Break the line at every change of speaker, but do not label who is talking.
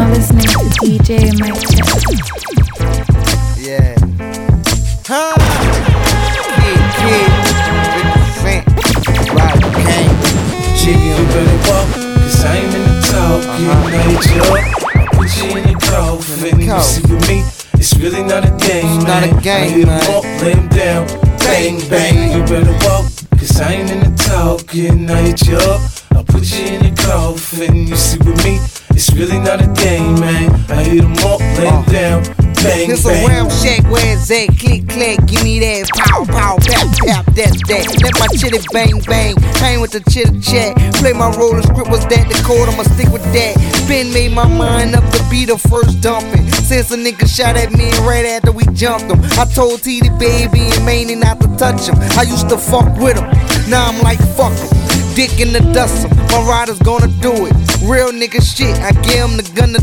now listening to DJ Mike Chess.
Yeah. Huh? Kid, 50 Cent, Rob Kane.
Jiggy, you better walk, cause I ain't in the talk. You made you up, I put you in the coffin. You see with me, it's really not a game,
It's not
man.
a game,
I hit
man.
him up, lay him down, bang, bang. You better walk, cause I ain't in the talk. And I hit you up, I put you in the coffin. You see with me, it's really not a game, man. I hit him up, lay him down, bang,
It's a
bang.
round shack, where's that? Click, clack, give me that. Pow, pow, pap, pap, that's that. Let my chitty bang, bang. Hang with the chitter chat. Play my role, the script was that. The code, I'ma stick with that. Ben made my mind up to be the first dumping. Since a nigga shot at me right after we jumped him. I told T the baby and Maney not to touch him. I used to fuck with him. Now I'm like, fuck him. Dick in the dust him. My rider's gonna do it. Real nigga shit. I give him the gun to